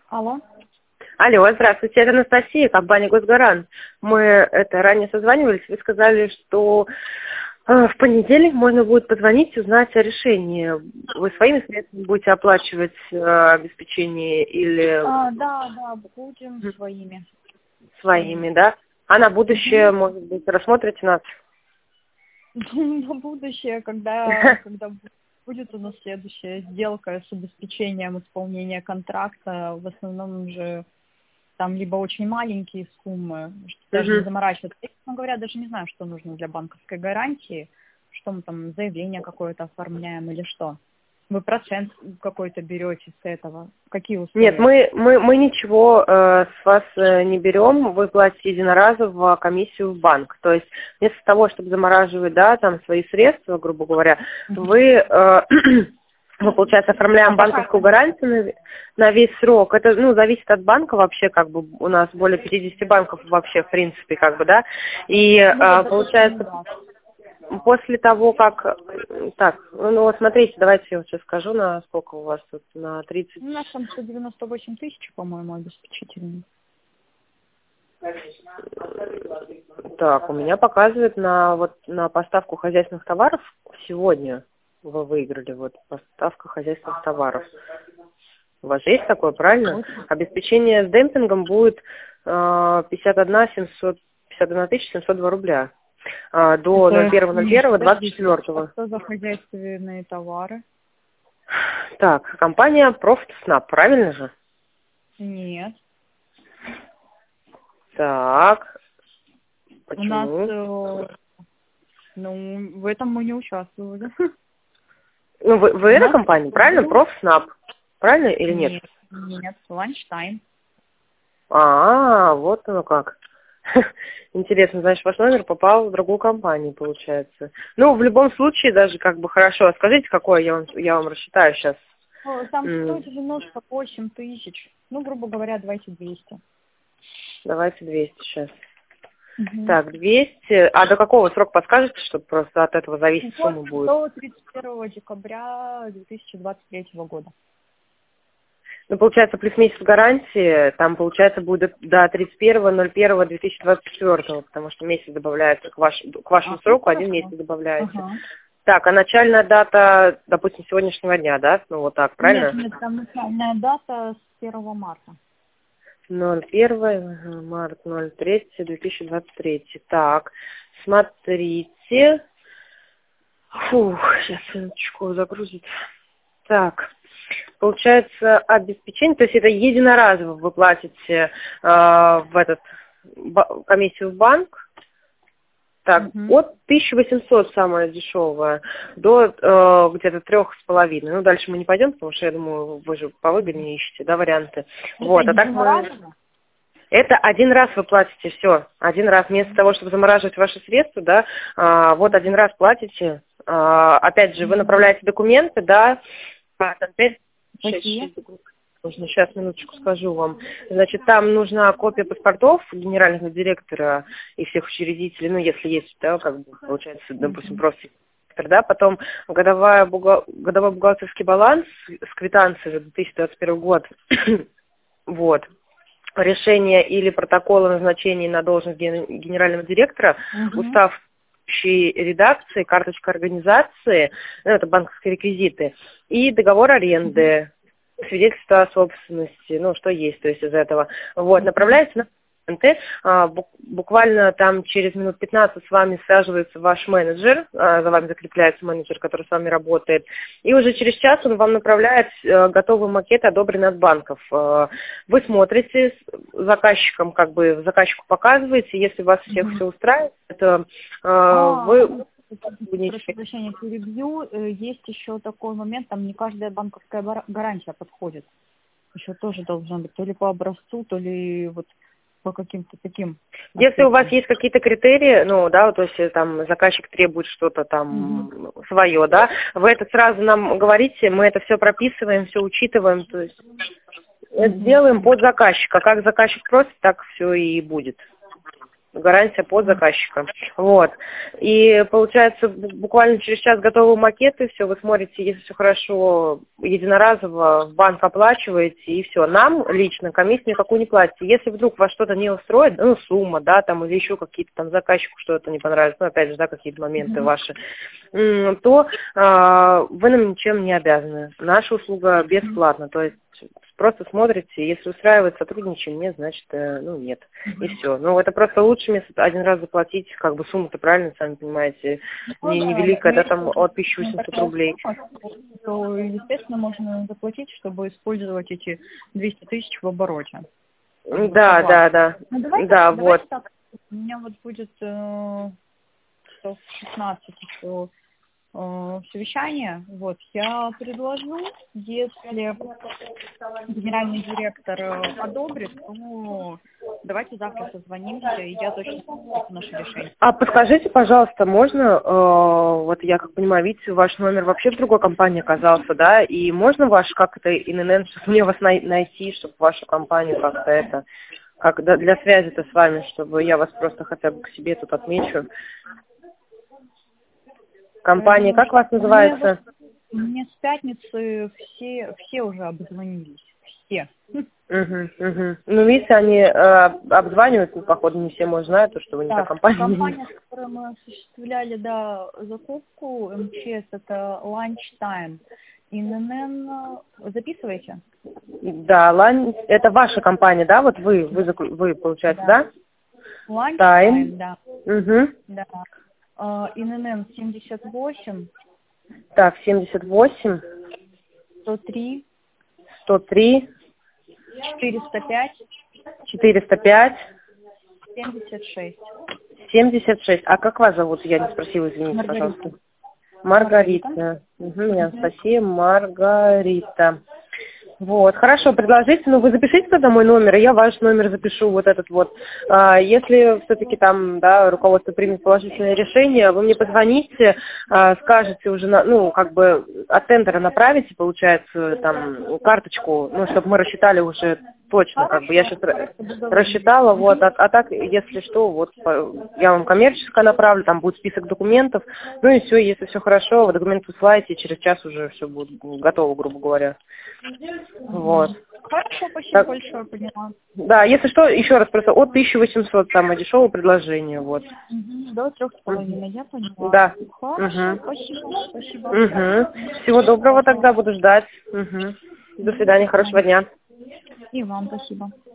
Алло. Алло, здравствуйте, это Анастасия, компания «Госгарант». Мы ранее созванивались, вы сказали, что в понедельник можно будет позвонить и узнать о решении. Вы своими средствами будете оплачивать обеспечение или Да, будем своими. своими, да? А на будущее, может быть, рассмотрите нас? На будущее, когда будет у нас следующая сделка с обеспечением исполнения контракта, в основном уже там либо очень маленькие суммы, что даже не заморачиваться. Я, честно говоря, даже не знаю, что нужно для банковской гарантии, что мы там, заявление какое-то оформляем или что. Вы процент какой-то берете с этого? Какие условия? Нет, мы ничего с вас не берем, вы платите единоразово комиссию в банк. То есть вместо того, чтобы замораживать, да, там свои средства, грубо говоря, мы, получается, оформляем банковскую гарантию на весь срок. Это, зависит от банка вообще, как бы, у нас более 50 банков вообще, в принципе, как бы, да. И, получается, после того, как... Так, вот смотрите, давайте я вот сейчас скажу, на сколько у вас тут, на 30... У нас там 198 тысяч, по-моему, обеспечительные. Так, у меня показывает на поставку хозяйственных товаров сегодня. Вы выиграли, поставка хозяйственных товаров. У вас же есть такое, правильно? Обеспечение с демпингом будет 51 702 рубля. До 01.01.24. Что за хозяйственные товары? Так, компания Profit Snap, правильно же? Нет. Так, почему? У нас, в этом мы не участвовали. Вы эта компания, правильно? ProfSnap, правильно или нет? Нет, Lunchtime. Вот оно как. Интересно, значит, ваш номер попал в другую компанию, получается. В любом случае, даже как бы хорошо. А скажите, какой я вам рассчитаю сейчас? Там 198 тысяч. Грубо говоря, давайте 200. Давайте 200 сейчас. Так, 200. А до какого срока подскажете, чтобы просто от этого зависит сумма будет? До 31 декабря 2023 года. Получается, плюс месяц гарантии, там, получается, будет до 31.01.2024, потому что месяц добавляется к вашему сроку, один месяц добавляется. Так, а начальная дата, допустим, сегодняшнего дня, да? Вот так, правильно? Нет, там начальная дата с 1 марта. 01 март 03 2023. Так, смотрите. Сейчас минуточку загрузит. Так, получается обеспечение, то есть это единоразово вы платите комиссию в банк. Так, от 1800 самая дешевая до где-то 3,5. Дальше мы не пойдем, потому что, я думаю, вы же повыгоднее ищете, да, варианты. А так это один раз вы платите, все. Один раз. Вместо того, чтобы замораживать ваши средства, да, один раз платите. Опять же, вы направляете документы, да. Сейчас, минуточку скажу вам. Значит, там нужна копия паспортов генерального директора и всех учредителей, если есть, да, как бы, получается, допустим, просто директор, да, потом годовой бухгалтерский баланс с квитанцией за 2021 год, решение или протокол о назначении на должность генерального директора, устав редакции, карточка организации, это банковские реквизиты, и договор аренды, свидетельство о собственности, что есть, то есть из этого. Направляется на документы. Буквально там через минут 15 с вами связывается ваш менеджер, за вами закрепляется менеджер, который с вами работает, и уже через час он вам направляет готовый макет, одобренный от банков. Вы смотрите с заказчиком, заказчику показываете, если вас всех все устраивает, это вы... Прошу прощения, перебью. Есть еще такой момент, там не каждая банковская гарантия подходит. Еще тоже должна быть то ли по образцу, то ли по каким-то таким. Если у вас есть какие-то критерии, то есть там заказчик требует что-то там свое, да, вы это сразу нам говорите, мы это все прописываем, все учитываем, то есть делаем под заказчика. Как заказчик просит, так все и будет. гарантия под заказчика. Вот. И получается, буквально через час готовы макеты, все, вы смотрите, если все хорошо, единоразово в банк оплачиваете, и все. Нам лично комиссию никакую не платите. Если вдруг вас что-то не устроит, ну, сумма, да, там, или еще какие-то там заказчику что-то не понравится, ну, опять же, да, какие-то моменты ваши, то вы нам ничем не обязаны. Наша услуга бесплатна, то есть просто смотрите, если устраивает сотрудничаем, нет, значит, ну, нет. И все. Ну, это просто лучше место один раз заплатить, как бы сумма-то правильно, сами понимаете, невеликая, да, там от 1800 рублей. То, естественно, можно заплатить, чтобы использовать эти 200 тысяч в обороте. Да. Ну, да, давайте вот. так. У меня вот будет часов 16 еще совещание. Вот, я предложу, если генеральный директор одобрит, то давайте завтра созвонимся, и я точно скажу наше решение. А подскажите, пожалуйста, можно, вот я как понимаю, видите, ваш номер вообще в другой компании оказался, да, и можно ваш как-то ИНН, чтобы мне вас найти, чтобы вашу компанию как-то это, как для связи-то с вами, чтобы я вас просто хотя бы к себе тут отмечу. Компания, как вас называется? Мне с пятницы все уже обзвонились. Все. Ну, видите, они обзванивают, ну, походу, не все, может, знают, что вы не та компания. Компания, с которой мы осуществляли, да, закупку, МЧС, это Lunchtime. ИНН, записывайте? Да, это ваша компания, да? Вот вы получается, да? Lunchtime, да. Да. ИНН 78. Так, 78. 103. 103. 405. 405. 76. 76. А как вас зовут? Я не спросила, извините, пожалуйста. Маргарита. Анастасия Маргарита. Вот, хорошо, предложите, ну вы запишите тогда мой номер, и я ваш номер запишу, вот этот вот. Если все-таки там, да, руководство примет положительное решение, вы мне позвоните, скажете уже, ну, как бы от тендера направите, получается, там, карточку, ну, чтобы мы рассчитали уже точно, как бы я сейчас рассчитала, вот, а так, если что, вот, я вам коммерческое направлю, там будет список документов, ну и все, если все хорошо, вы документы высылаете, и через час уже все будет готово, грубо говоря. Вот. Хорошо, спасибо большое, поняла. Да, если что, еще раз просто от 1800, самое дешевое предложение, вот. До 3,5, я поняла. Да. Хорошо, спасибо. Всего доброго тогда, буду ждать. До свидания, хорошего дня. И вам спасибо.